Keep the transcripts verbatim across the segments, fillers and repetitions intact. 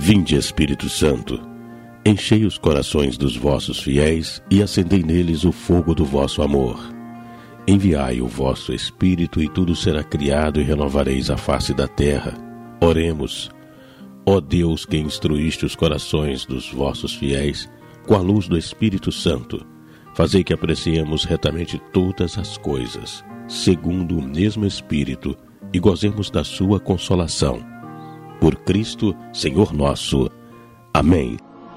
Vinde, Espírito Santo, enchei os corações dos vossos fiéis e acendei neles o fogo do vosso amor. Enviai o vosso Espírito e tudo será criado e renovareis a face da terra. Oremos. Ó Deus, que instruíste os corações dos vossos fiéis com a luz do Espírito Santo, fazei que apreciemos retamente todas as coisas, segundo o mesmo Espírito, e gozemos da sua consolação. Por Cristo, Senhor nosso. Amém.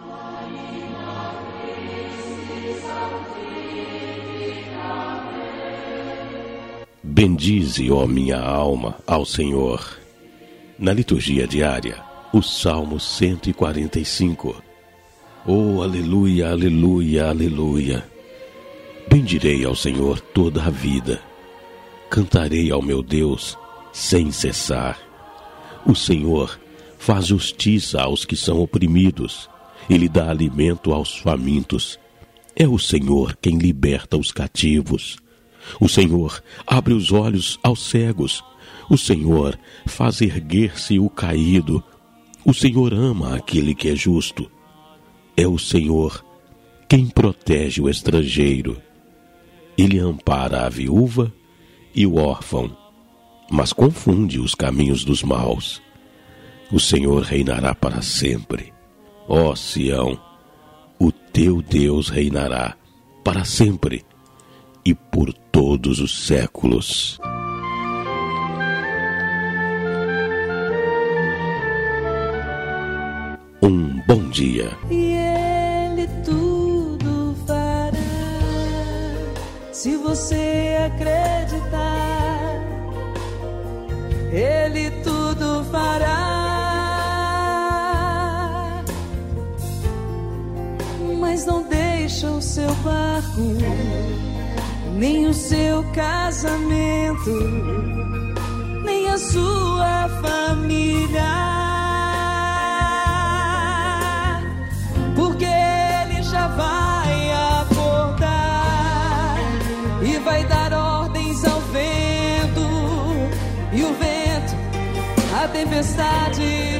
Bendize, ó minha alma, ao Senhor. Na liturgia diária, o Salmo cento e quarenta e cinco. Oh, aleluia, aleluia, aleluia. Bendirei ao Senhor toda a vida. Cantarei ao meu Deus sem cessar. O Senhor faz justiça aos que são oprimidos. Ele dá alimento aos famintos. É o Senhor quem liberta os cativos. O Senhor abre os olhos aos cegos. O Senhor faz erguer-se o caído. O Senhor ama aquele que é justo. É o Senhor quem protege o estrangeiro. Ele ampara a viúva e o órfão, mas confunde os caminhos dos maus. O Senhor reinará para sempre. Ó Sião, o teu Deus reinará para sempre e por todos os séculos. Um bom dia. E Ele tudo fará, se você acreditar. Ele tudo fará, mas não deixa o seu barco, nem o seu casamento, nem a sua família. Porque Ele já vai acordar e vai dar ordens ao vento, e o vento, a tempestade